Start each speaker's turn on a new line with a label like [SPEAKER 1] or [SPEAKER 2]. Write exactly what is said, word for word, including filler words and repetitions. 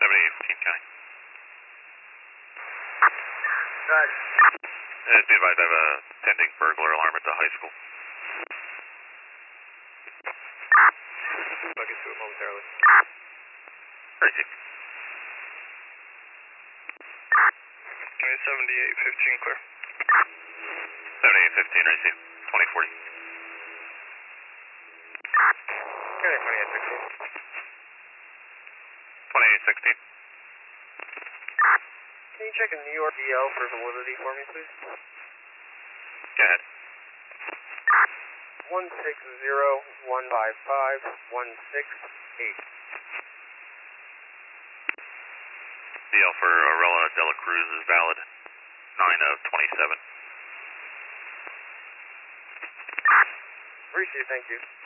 [SPEAKER 1] seventy-eight fifteen County.
[SPEAKER 2] Roger.
[SPEAKER 1] Uh, be advised I have a pending burglar alarm at the high school.
[SPEAKER 2] I'll get to it momentarily.
[SPEAKER 1] Crazy.
[SPEAKER 2] seventy-eight fifteen clear.
[SPEAKER 1] seventy-eight fifteen, I see. twenty forty.
[SPEAKER 2] twenty-eight sixteen.
[SPEAKER 1] twenty-eight sixteen.
[SPEAKER 2] Can you check a New York D L for validity for me, please?
[SPEAKER 1] Go ahead.
[SPEAKER 2] one six zero one five five one six eight.
[SPEAKER 1] D L for Arella de la Cruz is valid. nine of twenty-seven.
[SPEAKER 2] Appreciate it, thank you.